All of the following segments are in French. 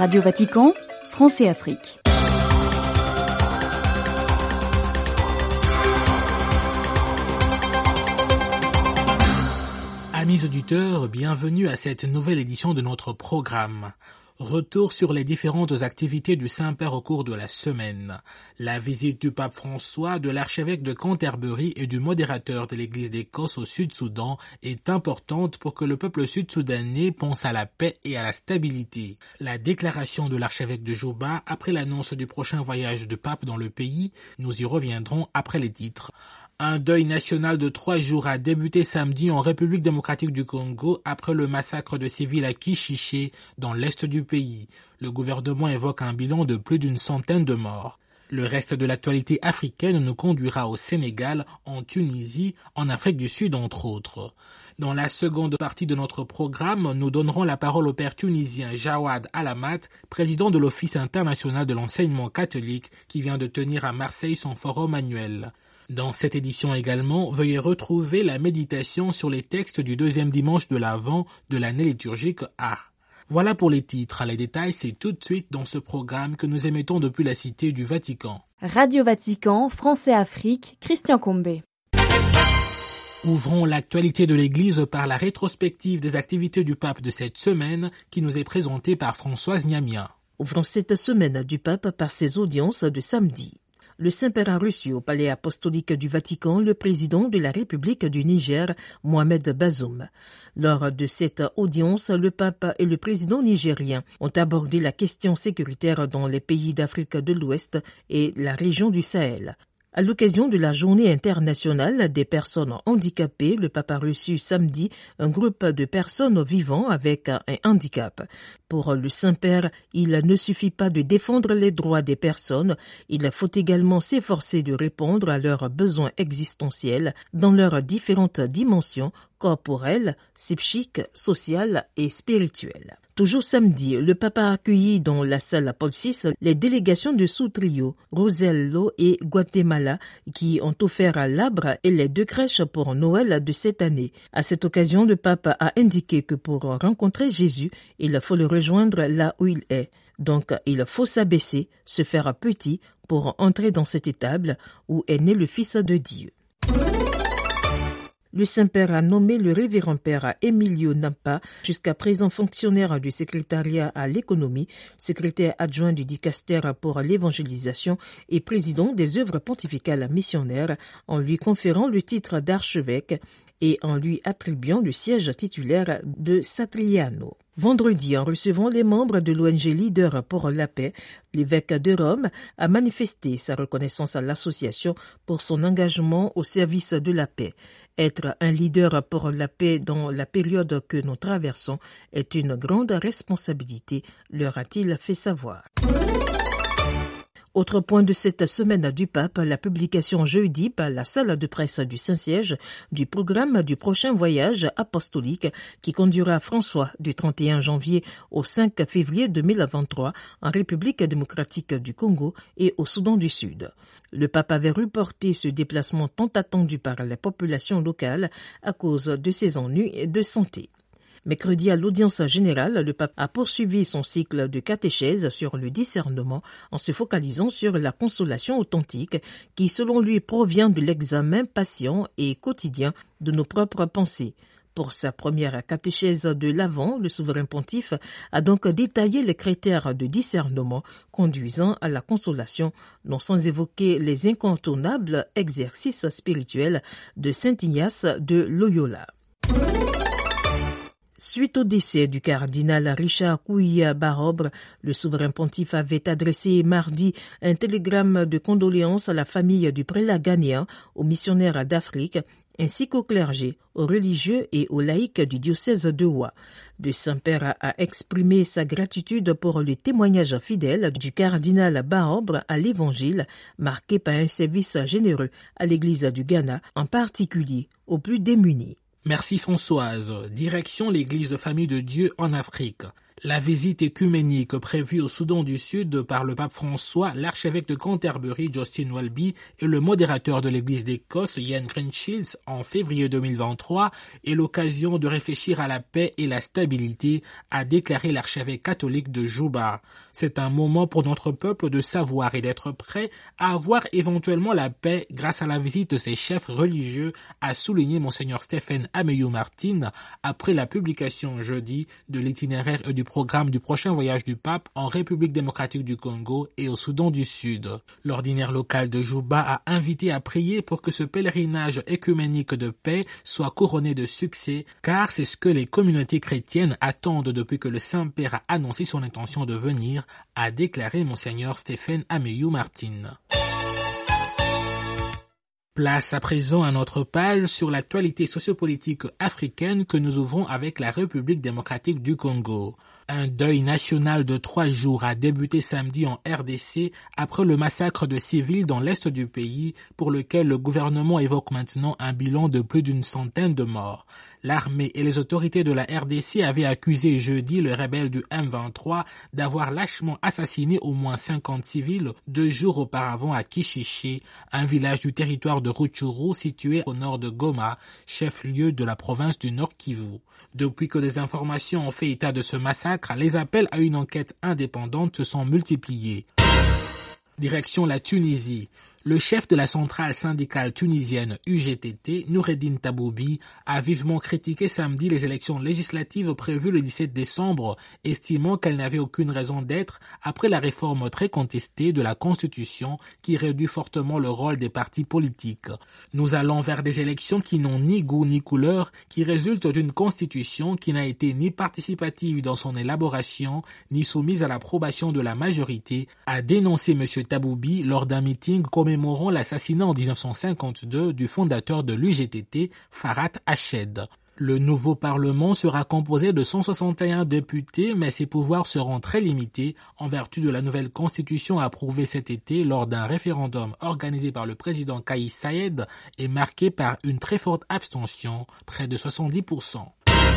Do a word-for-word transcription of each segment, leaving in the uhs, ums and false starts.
Radio Vatican, France et Afrique. Amis auditeurs, bienvenue à cette nouvelle édition de notre programme. Retour sur les différentes activités du Saint-Père au cours de la semaine. La visite du pape François, de l'archevêque de Canterbury et du modérateur de l'Église d'Écosse au Sud-Soudan est importante pour que le peuple sud-soudanais pense à la paix et à la stabilité. La déclaration de l'archevêque de Juba après l'annonce du prochain voyage du pape dans le pays, nous y reviendrons après les titres. Un deuil national de trois jours a débuté samedi en République démocratique du Congo après le massacre de civils à Kishiché dans l'est du pays. Le gouvernement évoque un bilan de plus d'une centaine de morts. Le reste de l'actualité africaine nous conduira au Sénégal, en Tunisie, en Afrique du Sud entre autres. Dans la seconde partie de notre programme, nous donnerons la parole au père tunisien Jawad Alamat, président de l'Office international de l'enseignement catholique, qui vient de tenir à Marseille son forum annuel. Dans cette édition également, veuillez retrouver la méditation sur les textes du deuxième dimanche de l'Avent de l'année liturgique A. Voilà pour les titres. Les détails, c'est tout de suite dans ce programme que nous émettons depuis la Cité du Vatican. Radio Vatican, France et Afrique, Christian Combé. Ouvrons l'actualité de l'Église par la rétrospective des activités du pape de cette semaine qui nous est présentée par Françoise Niamia. Ouvrons cette semaine du pape par ses audiences de samedi. Le Saint-Père a reçu au Palais apostolique du Vatican le président de la République du Niger, Mohamed Bazoum. Lors de cette audience, le pape et le président nigérien ont abordé la question sécuritaire dans les pays d'Afrique de l'Ouest et la région du Sahel. À l'occasion de la Journée internationale des personnes handicapées, le pape a reçu samedi un groupe de personnes vivant avec un handicap. Pour le Saint-Père, il ne suffit pas de défendre les droits des personnes, il faut également s'efforcer de répondre à leurs besoins existentiels dans leurs différentes dimensions, corporelles, psychiques, sociales et spirituelles. Toujours samedi, le pape a accueilli dans la salle Paul six les délégations de Soutrio, Rosello et Guatemala qui ont offert l'arbre et les deux crèches pour Noël de cette année. À cette occasion, le pape a indiqué que pour rencontrer Jésus, il faut le rejoindre là où il est. Donc, il faut s'abaisser, se faire petit pour entrer dans cette étable où est né le Fils de Dieu. Le Saint-Père a nommé le révérend père Emilio Nampa, jusqu'à présent fonctionnaire du secrétariat à l'économie, secrétaire adjoint du dicaster pour l'évangélisation et président des œuvres pontificales missionnaires, en lui conférant le titre d'archevêque et en lui attribuant le siège titulaire de Satriano. Vendredi, en recevant les membres de l'O N G Leader pour la paix, l'évêque de Rome a manifesté sa reconnaissance à l'association pour son engagement au service de la paix. Être un leader pour la paix dans la période que nous traversons est une grande responsabilité, leur a-t-il fait savoir. Autre point de cette semaine du pape, la publication jeudi par la salle de presse du Saint-Siège du programme du prochain voyage apostolique qui conduira François du trente et un janvier au cinq février deux mille vingt-trois en République démocratique du Congo et au Soudan du Sud. Le pape avait reporté ce déplacement tant attendu par la population locale à cause de ses ennuis de santé. Mercredi, à l'audience générale, le pape a poursuivi son cycle de catéchèse sur le discernement en se focalisant sur la consolation authentique qui, selon lui, provient de l'examen patient et quotidien de nos propres pensées. Pour sa première catéchèse de l'Avent, le souverain pontife a donc détaillé les critères de discernement conduisant à la consolation, non sans évoquer les incontournables exercices spirituels de saint Ignace de Loyola. Suite au décès du cardinal Richard Kouya Barobre, le souverain pontife avait adressé mardi un télégramme de condoléances à la famille du prélat ghanéen, aux missionnaires d'Afrique, ainsi qu'au clergé, aux religieux et aux laïcs du diocèse de Ouai. Le Saint-Père a exprimé sa gratitude pour le témoignage fidèle du cardinal Barobre à l'Évangile, marqué par un service généreux à l'Église du Ghana, en particulier aux plus démunis. Merci Françoise. Direction l'Église Famille de Dieu en Afrique. La visite écuménique prévue au Soudan du Sud par le pape François, l'archevêque de Canterbury, Justin Welby, et le modérateur de l'Église d'Écosse, Ian Crenshields, en février deux mille vingt-trois, est l'occasion de réfléchir à la paix et la stabilité, a déclaré l'archevêque catholique de Juba. C'est un moment pour notre peuple de savoir et d'être prêt à avoir éventuellement la paix grâce à la visite de ses chefs religieux, a souligné Monseigneur Stephen Ameyu Martin après la publication jeudi de l'itinéraire et du programme du prochain voyage du pape en République démocratique du Congo et au Soudan du Sud. L'ordinaire local de Juba a invité à prier pour que ce pèlerinage écuménique de paix soit couronné de succès, car c'est ce que les communautés chrétiennes attendent depuis que le Saint-Père a annoncé son intention de venir, a déclaré Monseigneur Stephen Ameyu Martin. Place à présent à notre page sur l'actualité sociopolitique africaine que nous ouvrons avec la République démocratique du Congo. Un deuil national de trois jours a débuté samedi en R D C après le massacre de civils dans l'est du pays, pour lequel le gouvernement évoque maintenant un bilan de plus d'une centaine de morts. L'armée et les autorités de la R D C avaient accusé jeudi le rebelle du M vingt-trois d'avoir lâchement assassiné au moins cinquante civils deux jours auparavant à Kishiché, un village du territoire de Rutshuru situé au nord de Goma, chef-lieu de la province du Nord Kivu. Depuis que des informations ont fait état de ce massacre, les appels à une enquête indépendante se sont multipliés. Direction la Tunisie. Le chef de la centrale syndicale tunisienne U G T T, Noureddine Taboubi, a vivement critiqué samedi les élections législatives prévues le dix-sept décembre, estimant qu'elles n'avaient aucune raison d'être après la réforme très contestée de la Constitution qui réduit fortement le rôle des partis politiques. Nous allons vers des élections qui n'ont ni goût ni couleur, qui résultent d'une Constitution qui n'a été ni participative dans son élaboration, ni soumise à l'approbation de la majorité, a dénoncé M. Taboubi lors d'un meeting commémorant l'assassinat en dix-neuf cent cinquante-deux du fondateur de l'U G T T, Farhat Hached. Le nouveau Parlement sera composé de cent soixante et un députés, mais ses pouvoirs seront très limités en vertu de la nouvelle constitution approuvée cet été lors d'un référendum organisé par le président Kais Saied et marqué par une très forte abstention, près de soixante-dix pour cent.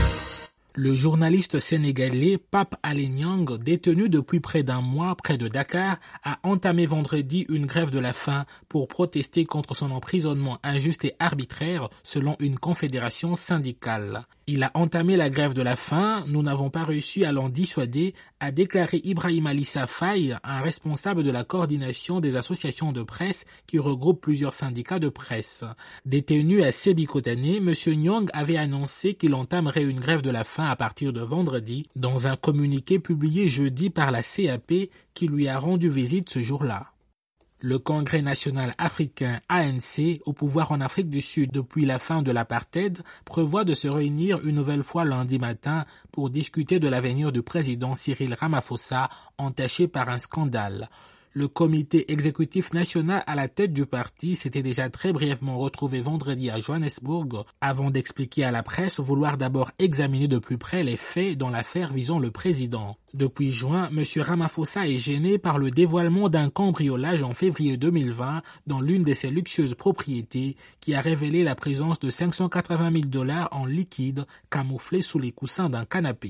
Le journaliste sénégalais Pape Alé Niang, détenu depuis près d'un mois près de Dakar, a entamé vendredi une grève de la faim pour protester contre son emprisonnement injuste et arbitraire selon une confédération syndicale. Il a entamé la grève de la faim, nous n'avons pas réussi à l'en dissuader, a déclaré Ibrahim Alissa Faye, un responsable de la coordination des associations de presse qui regroupe plusieurs syndicats de presse. Détenu à Sébikotane, M. Niang avait annoncé qu'il entamerait une grève de la faim à partir de vendredi, dans un communiqué publié jeudi par la C A P qui lui a rendu visite ce jour-là. Le Congrès national africain A N C, au pouvoir en Afrique du Sud depuis la fin de l'apartheid, prévoit de se réunir une nouvelle fois lundi matin pour discuter de l'avenir du président Cyril Ramaphosa, entaché par un scandale. Le comité exécutif national à la tête du parti s'était déjà très brièvement retrouvé vendredi à Johannesburg avant d'expliquer à la presse vouloir d'abord examiner de plus près les faits dans l'affaire visant le président. Depuis juin, M. Ramaphosa est gêné par le dévoilement d'un cambriolage en février deux mille vingt dans l'une de ses luxueuses propriétés qui a révélé la présence de cinq cent quatre-vingt mille dollars en liquide camouflés sous les coussins d'un canapé.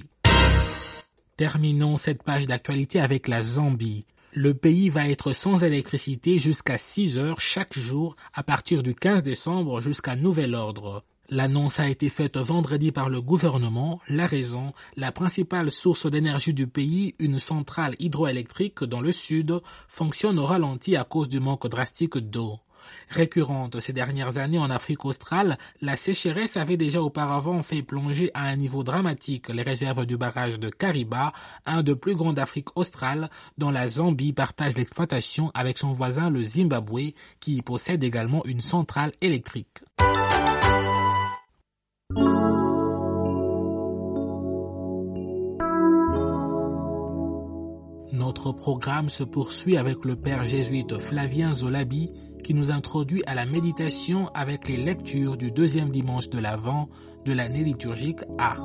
Terminons cette page d'actualité avec la Zambie. Le pays va être sans électricité jusqu'à six heures chaque jour à partir du quinze décembre jusqu'à nouvel ordre. L'annonce a été faite vendredi par le gouvernement. La raison, la principale source d'énergie du pays, une centrale hydroélectrique dans le sud, fonctionne au ralenti à cause du manque drastique d'eau. Récurrente ces dernières années en Afrique australe, la sécheresse avait déjà auparavant fait plonger à un niveau dramatique les réserves du barrage de Kariba, un des plus grands d'Afrique australe, dont la Zambie partage l'exploitation avec son voisin le Zimbabwe, qui possède également une centrale électrique. Notre programme se poursuit avec le père jésuite Flavien Zolabi qui nous introduit à la méditation avec les lectures du deuxième dimanche de l'Avent de l'année liturgique A.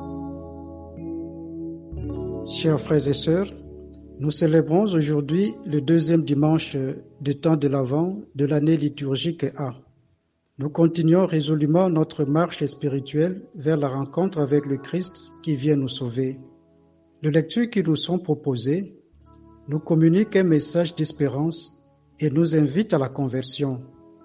Chers frères et sœurs, nous célébrons aujourd'hui le deuxième dimanche du temps de l'Avent de l'année liturgique A. Nous continuons résolument notre marche spirituelle vers la rencontre avec le Christ qui vient nous sauver. Les lectures qui nous sont proposées nous communiquent un message d'espérance et nous invitent à la conversion.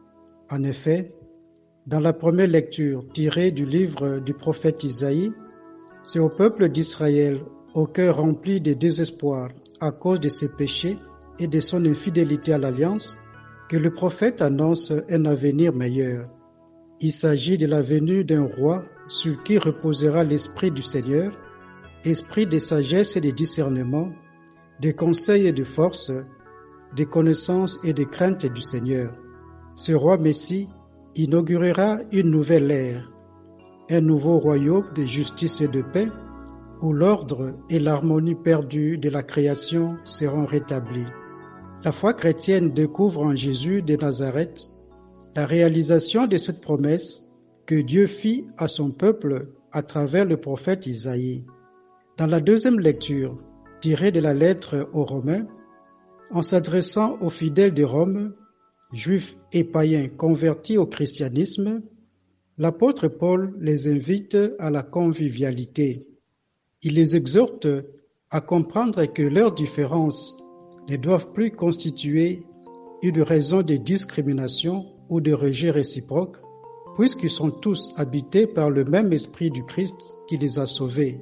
En effet, dans la première lecture tirée du livre du prophète Isaïe, c'est au peuple d'Israël, au cœur rempli de désespoir à cause de ses péchés et de son infidélité à l'alliance, que le prophète annonce un avenir meilleur. Il s'agit de la venue d'un roi sur qui reposera l'esprit du Seigneur, esprit de sagesse et de discernement, de conseil et de force, de connaissance et de crainte du Seigneur. Ce roi Messie inaugurera une nouvelle ère, un nouveau royaume de justice et de paix, où l'ordre et l'harmonie perdue de la création seront rétablis. La foi chrétienne découvre en Jésus de Nazareth la réalisation de cette promesse que Dieu fit à son peuple à travers le prophète Isaïe. Dans la deuxième lecture, tirée de la lettre aux Romains, en s'adressant aux fidèles de Rome, juifs et païens convertis au christianisme, l'apôtre Paul les invite à la convivialité. Il les exhorte à comprendre que leurs différences ne doivent plus constituer une raison de discrimination ou de rejet réciproque, puisqu'ils sont tous habités par le même esprit du Christ qui les a sauvés.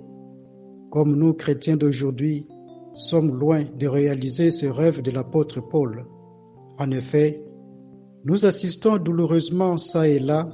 Comme nous, chrétiens d'aujourd'hui, sommes loin de réaliser ce rêve de l'apôtre Paul. En effet, nous assistons douloureusement çà et là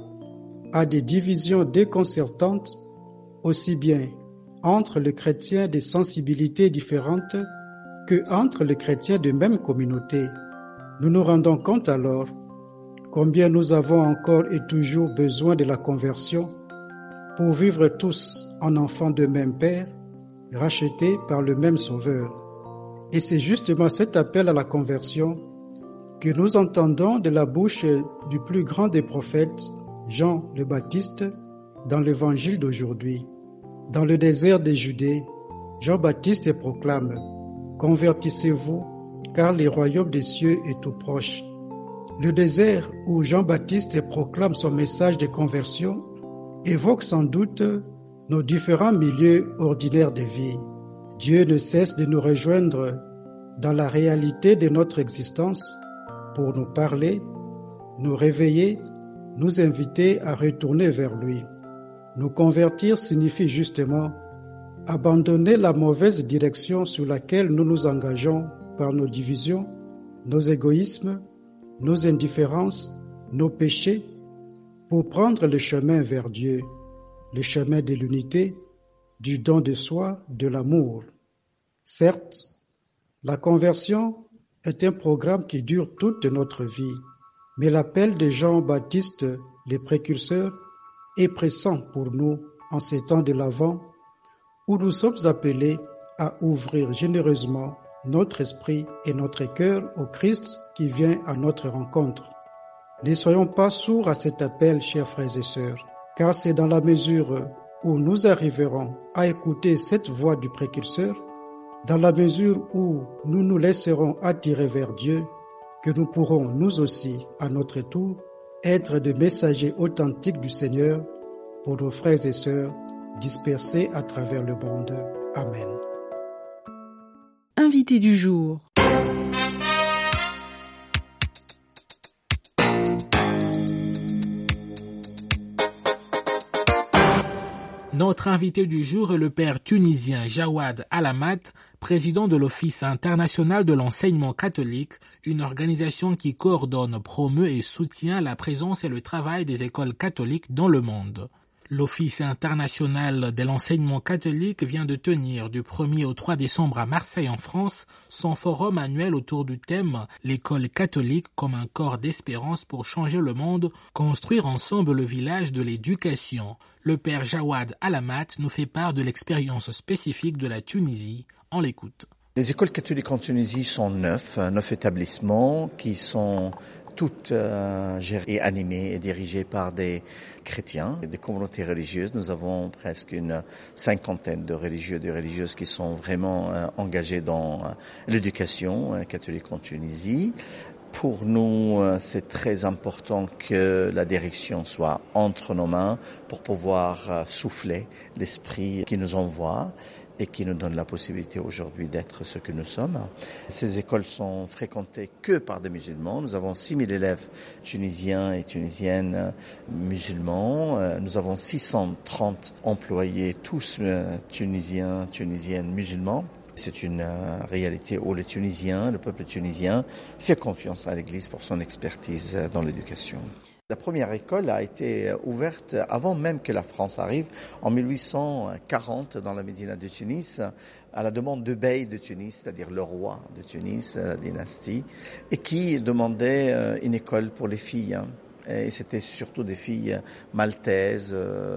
à des divisions déconcertantes, aussi bien entre les chrétiens de sensibilités différentes que entre les chrétiens de même communauté. Nous nous rendons compte alors combien nous avons encore et toujours besoin de la conversion pour vivre tous en enfants de même Père, rachetés par le même Sauveur. Et c'est justement cet appel à la conversion que nous entendons de la bouche du plus grand des prophètes, Jean le Baptiste, dans l'évangile d'aujourd'hui. Dans le désert de Judée, Jean-Baptiste proclame « Convertissez-vous, car le royaume des cieux est tout proche ». Le désert où Jean-Baptiste proclame son message de conversion évoque sans doute nos différents milieux ordinaires de vie. Dieu ne cesse de nous rejoindre dans la réalité de notre existence pour nous parler, nous réveiller, nous inviter à retourner vers lui. Nous convertir signifie justement abandonner la mauvaise direction sur laquelle nous nous engageons par nos divisions, nos égoïsmes, nos indifférences, nos péchés, pour prendre le chemin vers Dieu, le chemin de l'unité, du don de soi, de l'amour. Certes, la conversion est un programme qui dure toute notre vie, mais l'appel de Jean-Baptiste, le précurseur, est pressant pour nous en ces temps de l'Avent, où nous sommes appelés à ouvrir généreusement notre esprit et notre cœur au Christ qui vient à notre rencontre. Ne soyons pas sourds à cet appel, chers frères et sœurs, car c'est dans la mesure où nous arriverons à écouter cette voix du précurseur, dans la mesure où nous nous laisserons attirer vers Dieu, que nous pourrons nous aussi, à notre tour, être des messagers authentiques du Seigneur pour nos frères et sœurs dispersés à travers le monde. Amen. Invité du jour. Notre invité du jour est le père tunisien Jawad Alamat, président de l'Office international de l'enseignement catholique, une organisation qui coordonne, promeut et soutient la présence et le travail des écoles catholiques dans le monde. L'Office international de l'enseignement catholique vient de tenir du premier au trois décembre à Marseille en France son forum annuel autour du thème « L'école catholique comme un corps d'espérance pour changer le monde, construire ensemble le village de l'éducation ». Le père Jawad Alamat nous fait part de l'expérience spécifique de la Tunisie. On l'écoute. Les écoles catholiques en Tunisie sont neuf, neuf établissements qui sont toutes euh, gérées et animées et dirigées par des chrétiens, des communautés religieuses. Nous avons presque une cinquantaine de religieux et de religieuses qui sont vraiment euh, engagés dans euh, l'éducation euh, catholique en Tunisie. Pour nous, c'est très important que la direction soit entre nos mains pour pouvoir souffler l'esprit qui nous envoie. et qui nous donne la possibilité aujourd'hui d'être ce que nous sommes. Ces écoles sont fréquentées que par des musulmans. Nous avons six mille élèves tunisiens et tunisiennes musulmans. Nous avons six cent trente employés, tous tunisiens, tunisiennes, musulmans. C'est une euh, réalité où les Tunisiens, le peuple tunisien, fait confiance à l'Église pour son expertise dans l'éducation. La première école a été ouverte avant même que la France arrive, en mille huit cent quarante, dans la Médina de Tunis, à la demande de Bey de Tunis, c'est-à-dire le roi de Tunis, la dynastie, et qui demandait une école pour les filles. Et c'était surtout des filles maltaises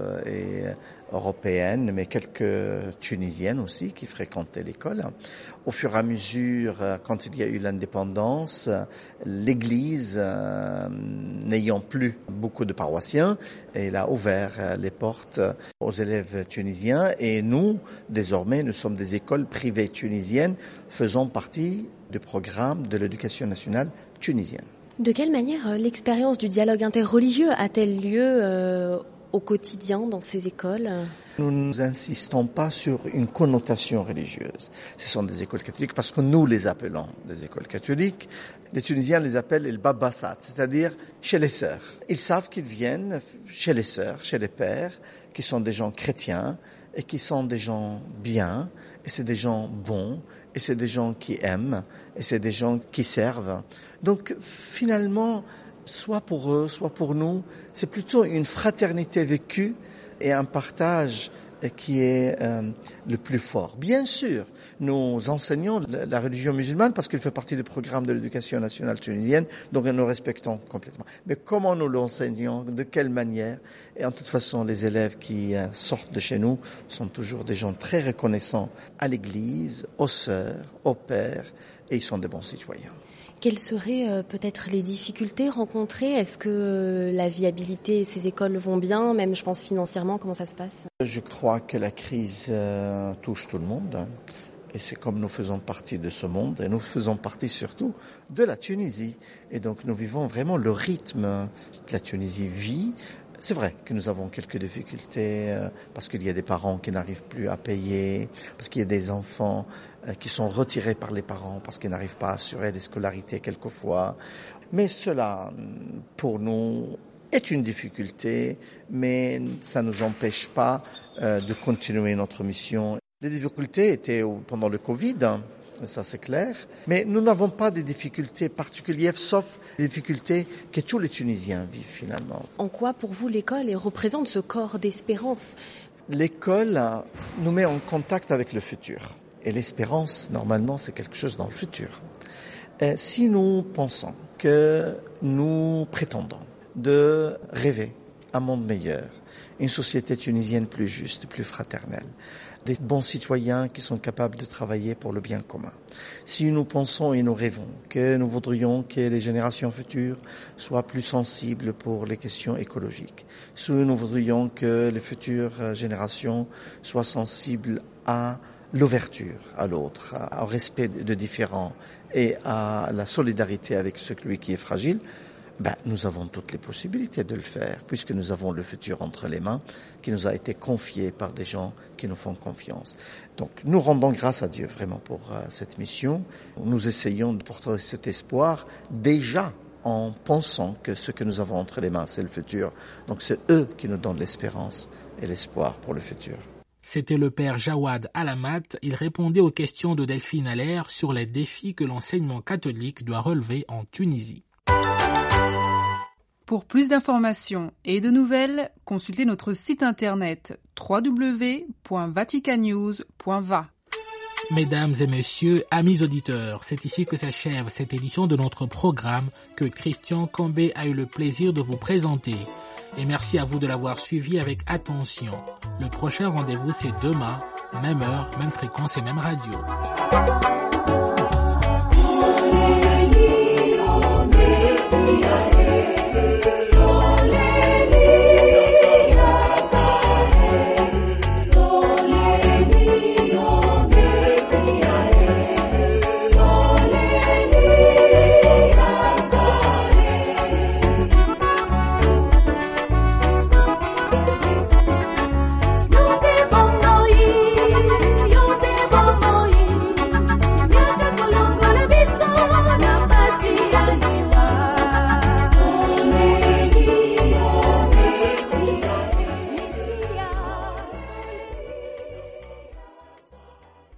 et européennes, mais quelques tunisiennes aussi qui fréquentaient l'école. Au fur et à mesure, quand il y a eu l'indépendance, l'Église, euh, n'ayant plus beaucoup de paroissiens, elle a ouvert les portes aux élèves tunisiens. Et nous, désormais, nous sommes des écoles privées tunisiennes faisant partie du programme de l'éducation nationale tunisienne. De quelle manière l'expérience du dialogue interreligieux a-t-elle lieu euh, au quotidien dans ces écoles ? Nous n'insistons pas sur une connotation religieuse. Ce sont des écoles catholiques parce que nous les appelons des écoles catholiques. Les Tunisiens les appellent le babassat, c'est-à-dire chez les sœurs. Ils savent qu'ils viennent chez les sœurs, chez les pères, qui sont des gens chrétiens et qui sont des gens bien, et c'est des gens bons, et c'est des gens qui aiment, et c'est des gens qui servent. Donc finalement, soit pour eux, soit pour nous, c'est plutôt une fraternité vécue et un partage qui est euh, le plus fort. Bien sûr, nous enseignons la, la religion musulmane parce qu'elle fait partie du programme de l'éducation nationale tunisienne, donc nous respectons complètement. Mais comment nous l'enseignons, de quelle manière? Et en toute façon, les élèves qui euh, sortent de chez nous sont toujours des gens très reconnaissants à l'Église, aux sœurs, aux pères, et ils sont des bons citoyens. Quelles seraient euh, peut-être les difficultés rencontrées ? Est-ce que euh, la viabilité de ces écoles vont bien, même je pense financièrement, comment ça se passe ? Je crois que la crise euh, touche tout le monde, hein, et c'est comme nous faisons partie de ce monde, et nous faisons partie surtout de la Tunisie. Et donc nous vivons vraiment le rythme que la Tunisie vit. C'est vrai que nous avons quelques difficultés euh, parce qu'il y a des parents qui n'arrivent plus à payer, parce qu'il y a des enfants euh, qui sont retirés par les parents parce qu'ils n'arrivent pas à assurer les scolarités quelquefois. Mais cela, pour nous, est une difficulté, mais ça ne nous empêche pas euh, de continuer notre mission. Les difficultés étaient pendant le Covid, hein. Ça c'est clair, mais nous n'avons pas de difficultés particulières, sauf les difficultés que tous les Tunisiens vivent finalement. En quoi pour vous l'école représente ce corps d'espérance ? L'école nous met en contact avec le futur, et l'espérance normalement c'est quelque chose dans le futur. Et si nous pensons que nous prétendons de rêver un monde meilleur, une société tunisienne plus juste, plus fraternelle, des bons citoyens qui sont capables de travailler pour le bien commun. Si nous pensons et nous rêvons que nous voudrions que les générations futures soient plus sensibles pour les questions écologiques, si nous voudrions que les futures générations soient sensibles à l'ouverture à l'autre, au respect de différents et à la solidarité avec celui qui est fragile, ben, nous avons toutes les possibilités de le faire, puisque nous avons le futur entre les mains, qui nous a été confié par des gens qui nous font confiance. Donc, nous rendons grâce à Dieu vraiment pour euh, cette mission. Nous essayons de porter cet espoir déjà en pensant que ce que nous avons entre les mains, c'est le futur. Donc, c'est eux qui nous donnent l'espérance et l'espoir pour le futur. C'était le père Jawad Alamat. Il répondait aux questions de Delphine Allaire sur les défis que l'enseignement catholique doit relever en Tunisie. Pour plus d'informations et de nouvelles, consultez notre site internet w w w point vatican news point v a. Mesdames et messieurs, amis auditeurs, c'est ici que s'achève cette édition de notre programme que Christian Combé a eu le plaisir de vous présenter. Et merci à vous de l'avoir suivi avec attention. Le prochain rendez-vous, c'est demain, même heure, même fréquence et même radio.